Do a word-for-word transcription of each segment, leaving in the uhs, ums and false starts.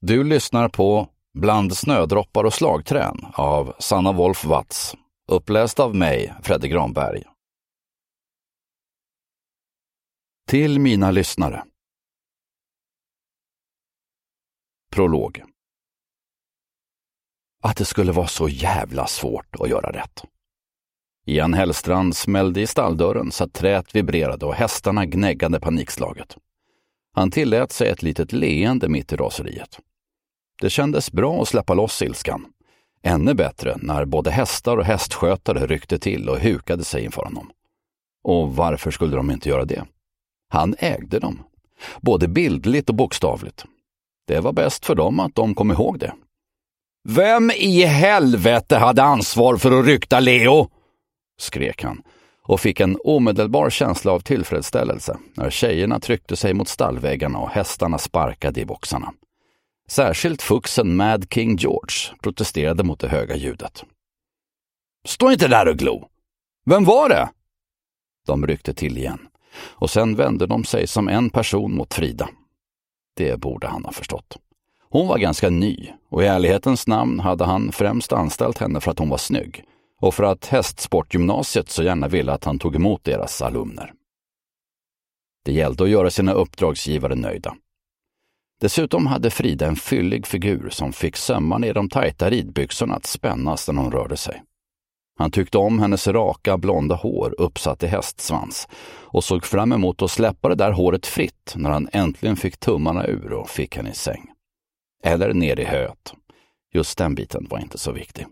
Du lyssnar på Bland snödroppar och slagträn av Sanna Wolf Watz, uppläst av mig, Fredrik Granberg. Till mina lyssnare. Prolog. Att det skulle vara så jävla svårt att göra rätt. Ian Hellstrand smällde i stalldörren så att träet vibrerade och hästarna gnäggade panikslaget. Han tillät sig ett litet leende mitt i raseriet. Det kändes bra att släppa loss ilskan. Ännu bättre när både hästar och hästskötare ryckte till och hukade sig inför honom. Och varför skulle de inte göra det? Han ägde dem, både bildligt och bokstavligt. Det var bäst för dem att de kom ihåg det. Vem i helvete hade ansvar för att rykta Leo? Skrek han och fick en omedelbar känsla av tillfredsställelse när tjejerna tryckte sig mot stallväggarna och hästarna sparkade i boxarna. Särskilt fuxen Mad King George protesterade mot det höga ljudet. Stå inte där och glo! Vem var det? De ryckte till igen och sen vände de sig som en person mot Frida. Det borde han ha förstått. Hon var ganska ny och i ärlighetens namn hade han främst anställt henne för att hon var snygg och för att hästsportgymnasiet så gärna ville att han tog emot deras alumner. Det gällde att göra sina uppdragsgivare nöjda. Dessutom hade Frida en fyllig figur som fick sömmarna i de tajta ridbyxorna att spännas när hon rörde sig. Han tyckte om hennes raka blonda hår uppsatt i hästsvans och såg fram emot att släppa det där håret fritt när han äntligen fick tummarna ur och fick henne i säng. Eller ner i höet. Just den biten var inte så viktig.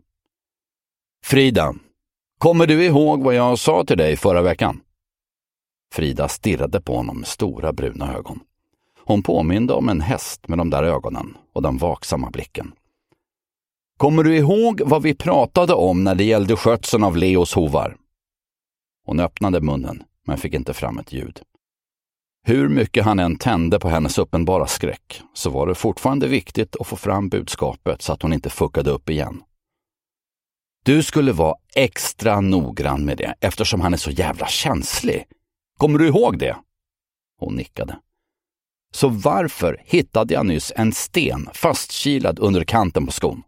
Frida, kommer du ihåg vad jag sa till dig förra veckan? Frida stirrade på honom med stora bruna ögon. Hon påminde om en häst med de där ögonen och den vaksamma blicken. Kommer du ihåg vad vi pratade om när det gällde skötseln av Leos hovar? Hon öppnade munnen men fick inte fram ett ljud. Hur mycket han än tände på hennes uppenbara skräck så var det fortfarande viktigt att få fram budskapet så att hon inte fuckade upp igen. Du skulle vara extra noggrann med det eftersom han är så jävla känslig. Kommer du ihåg det? Hon nickade. Så varför hittade jag nyss en sten fastkilad under kanten på skon?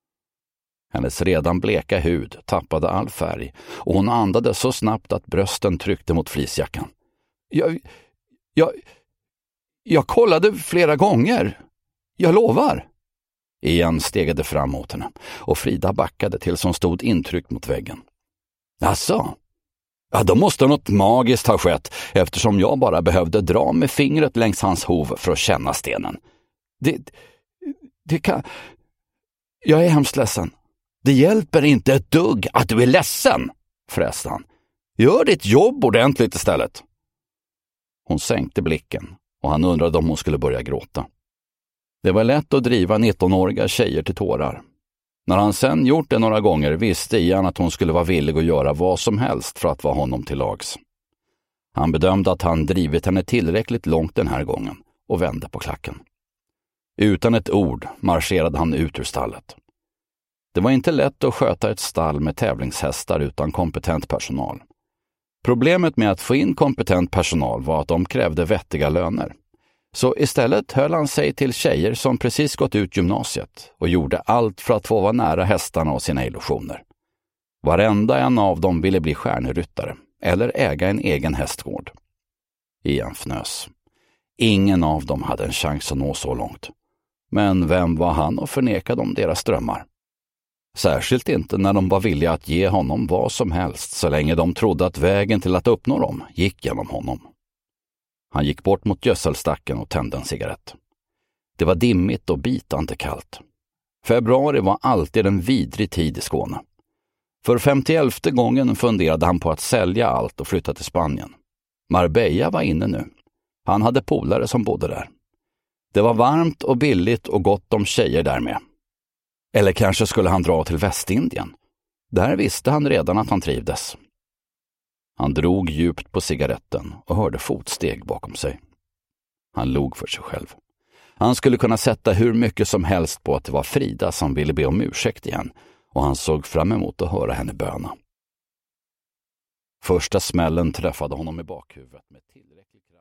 Hennes redan bleka hud tappade all färg och hon andade så snabbt att brösten tryckte mot flisjackan. Jag, jag, jag kollade flera gånger. Jag lovar. Ian stegade fram mot henne och Frida backade tills hon stod intryckt mot väggen. Asså? Ja, då måste något magiskt ha skett eftersom jag bara behövde dra med fingret längs hans hov för att känna stenen. Det, det kan... Jag är hemskt ledsen. Det hjälper inte ett dugg att du är ledsen, fräste han. Gör ditt jobb ordentligt istället. Hon sänkte blicken och han undrade om hon skulle börja gråta. Det var lätt att driva nittonåriga tjejer till tårar. När han sen gjort det några gånger visste Ian att hon skulle vara villig att göra vad som helst för att vara honom till lags. Han bedömde att han drivit henne tillräckligt långt den här gången och vände på klacken. Utan ett ord marscherade han ut ur stallet. Det var inte lätt att sköta ett stall med tävlingshästar utan kompetent personal. Problemet med att få in kompetent personal var att de krävde vettiga löner. Så istället höll han sig till tjejer som precis gått ut gymnasiet och gjorde allt för att få vara nära hästarna och sina illusioner. Varenda en av dem ville bli stjärneryttare eller äga en egen hästgård. Ian fnös. Ingen av dem hade en chans att nå så långt. Men vem var han att förneka dem deras drömmar? Särskilt inte när de var villiga att ge honom vad som helst så länge de trodde att vägen till att uppnå dem gick genom honom. Han gick bort mot gödselstacken och tände en cigarett. Det var dimmigt och bitande kallt. Februari var alltid en vidrig tid i Skåne. För femtioelfte gången funderade han på att sälja allt och flytta till Spanien. Marbella var inne nu. Han hade polare som bodde där. Det var varmt och billigt och gott om tjejer där med. Eller kanske skulle han dra till Västindien. Där visste han redan att han trivdes. Han drog djupt på cigaretten och hörde fotsteg bakom sig. Han log för sig själv. Han skulle kunna sätta hur mycket som helst på att det var Frida som ville be om ursäkt igen och han såg fram emot att höra henne böna. Första smällen träffade honom i bakhuvudet med tillräcklig kraft.